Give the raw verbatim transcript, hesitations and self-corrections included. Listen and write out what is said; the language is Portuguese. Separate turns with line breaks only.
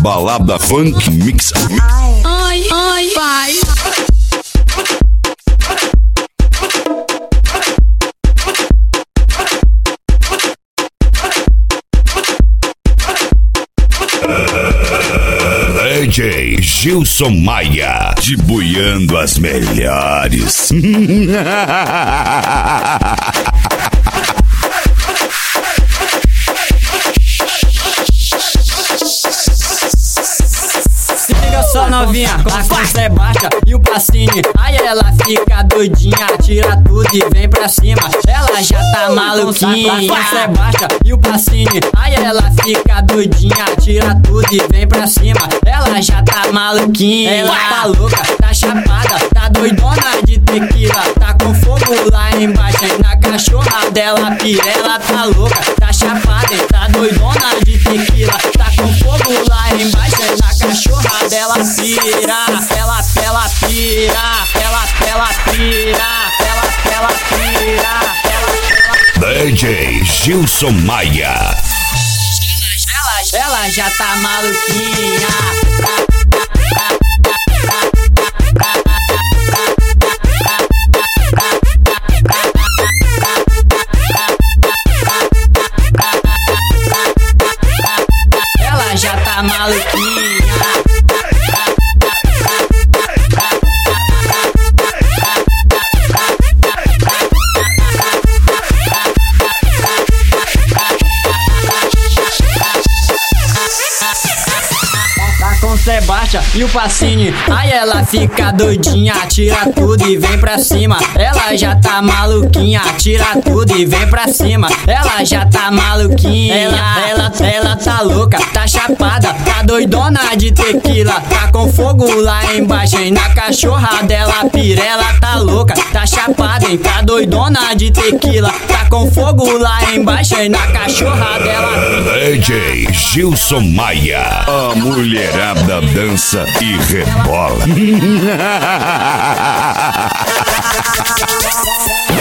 Balada Funk Mix.
Ai, ai, vai.
D J Gilson Maia, dibuiando as melhores.
Só novinha, a costa é baixa e o passinho. Aí ela fica doidinha, tira tudo e vem pra cima. Ela já tá maluquinha, a costa é baixa e o passinho. Aí ela fica doidinha, tira tudo e vem pra cima. Ela já tá maluquinha, ela tá louca, tá chapada, tá doidona de tequila. Tá com fogo lá embaixo, na cachorra dela pira. Ela tá louca, tá chapada, tá doidona de tequila. Tá com fogo lá embaixo, na cachorra dela pira, ela, ela pira, ela, ela pira, ela, ela pira, ela, ela...
D J Gilson Maia.
Ela, ela já tá maluquinha. Ela já tá maluquinha. É baixa e o passinho, aí ela fica doidinha, tira tudo e vem pra cima. Ela já tá maluquinha, tira tudo e vem pra cima. Ela já tá maluquinha, ela, ela, ela tá louca, tá chapada, tá doidona de tequila. Tá com fogo lá embaixo, e na cachorra dela pira. Ela tá louca, tá chapada, hein, tá doidona de tequila. Tá com fogo lá embaixo, e na cachorra dela pira.
D J Gilson Maia, a mulherada dança e rebola.